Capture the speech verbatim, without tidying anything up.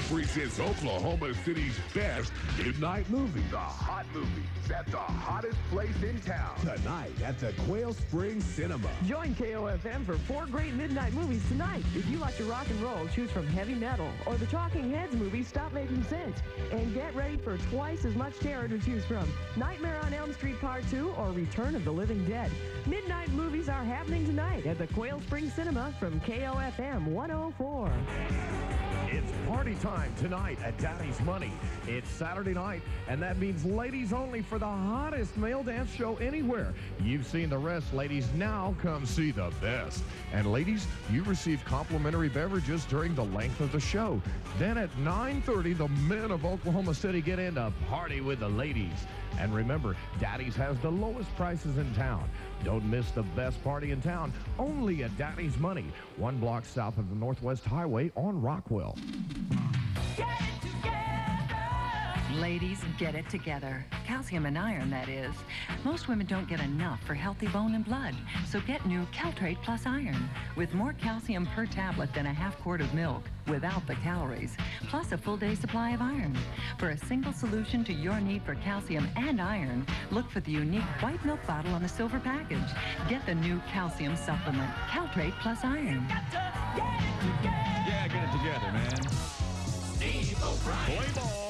presents Oklahoma City's best midnight movie. The hot movies at the hottest place in town. Tonight at the Quail Springs Cinema. Join K O F M for four great midnight movies tonight. If you like to rock and roll, choose from Heavy Metal or the Talking Heads movie Stop Making Sense. And get ready for twice as much terror to choose from. Nightmare on Elm Street Part two or Return of the Living Dead. Midnight movies are happening tonight at the Quail Springs Cinema from K O F M one oh four. It's party time tonight at Daddy's Money. It's Saturday night, and that means ladies only for the hottest male dance show anywhere. You've seen the rest, ladies. Now come see the best. And ladies, you receive complimentary beverages during the length of the show. Then at nine thirty, the men of Oklahoma City get in to party with the ladies. And remember, Daddy's has the lowest prices in town. Don't miss the best party in town, only at Daddy's Money, one block south of the Northwest Highway on Rockwell. Get it together. Ladies, get it together. Calcium and iron, that is. Most women don't get enough for healthy bone and blood, so get new Caltrate Plus Iron, with more calcium per tablet than a half quart of milk, without the calories, plus a full day supply of iron. For a single solution to your need for calcium and iron, look for the unique white milk bottle on the silver package. Get the new calcium supplement, Caltrate Plus Iron. Got to get it together. Yeah, get it together, man. Steve O'Brien. Play ball.